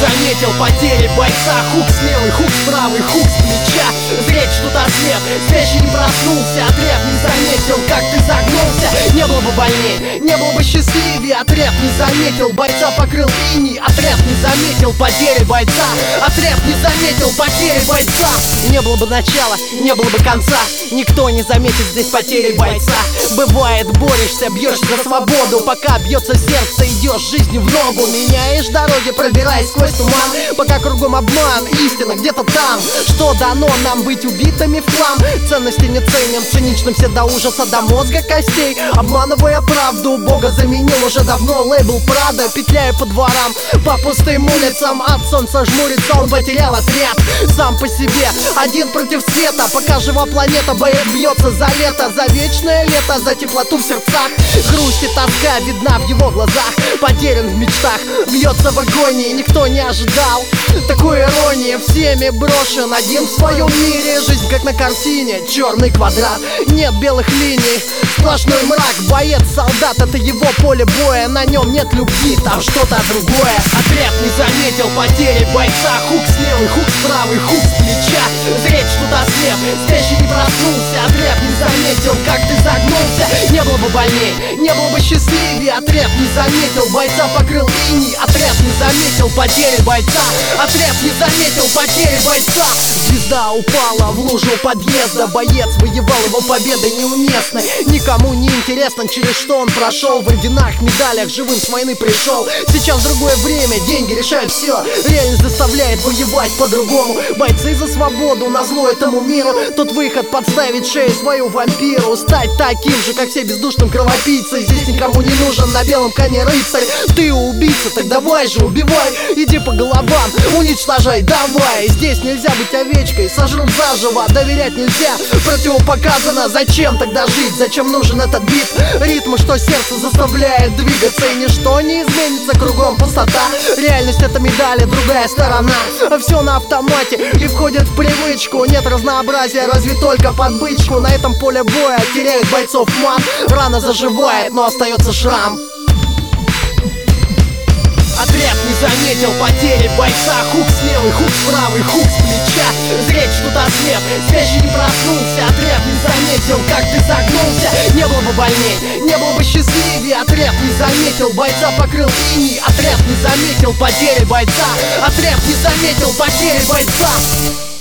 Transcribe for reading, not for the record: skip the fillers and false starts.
заметил потери бойца. Хук с левой, хук с правой, хук с плеча. Зреть что-то слеп, спящий не проснулся. Отряд не заметил, как ты загнулся. Не было бы больней, не было бы счастливее. Отряд не заметил, бойца покрыл иней. Отряд не заметил потери бойца. Отряд не заметил потери бойца. Не было бы начала, не было бы конца. Никто не заметит здесь потери бойца. Бывает, борешься, бьешься за свободу. Пока бьется сердце, идешь жизнью в ногу. Меняешь дороги, пробираясь сквозь туман. Пока кругом обман, истина где-то там. Что дано нам быть убитыми в хлам? Ценности не ценим, циничным все до ужаса, до мозга костей. Обманывая правду, Бога заменил уже давно лейбл Прада. Петляя по дворам, по пустым улицам. От солнца жмурится, он потерял отряд. Сам по себе, один против света. Пока жива планета, боец бьется за лето. За вечное лето, за теплоту в сердцах. Грусть и тоска видна в его глазах. Потерян в мечтах, бьется в агонии. Никто не ожидал такой иронии. Всеми брошен, один в своем мире. Жизнь как на картине, черный квадрат. Нет белых линий, сплошной мрак. Боец, солдат, это его поле боя. На нем нет любви, там что-то другое. Отряд не заметил потери бойца. Хук с левой, хук с правой, хук с плеча. Зреть что-то слеп, спящий не проснулся. Отряд не заметил, как ты загнулся. Не было бы больней, не было бы счастливее. Отряд не заметил, бойца покрыл иней. Отряд не заметил потери бойца. Отряд не заметил потери бойца. Звезда упала в лужу подъезда. Боец воевал, его победа неуместной. Никому не интересно, через что он прошел. В орденах, медалях, живым с войны пришел. Сейчас другое время, деньги решают все. Реальность заставляет воевать по-другому. Бойцы за свободу, назло этому миру. Тут выход подставить шею свою вампиру. Стать таким же, как все, бездушным кровопийцей. Здесь никому не нужен на белом коне рыцарь. Ты убийца, так давай же убивай. Иди по головам, уничтожай, давай. Здесь нельзя быть овечкой, сожрут заживо. Доверять нельзя, противопоказано. Зачем тогда жить, зачем нужен этот бит? Ритм, что сердце заставляет двигаться. И ничто не изменится, кругом пустота. Реальность — это медали, другая сторона. Все на автомате и входит в привычку. Нет разнообразия, разве только под бычку. На этом поле боя теряют бойцов ман. Рана заживает, но остается шрам. Отряд не заметил потери бойца. Хук с левой, хук с правой, хук с плеча. Зреть что-то слеп, спящий не проснулся. Отряд не заметил, как ты загнулся. Не было бы больней, не было бы счастливее. Отряд не заметил, бойца покрыл иней. Отряд не заметил потери бойца. Отряд не заметил потери бойца.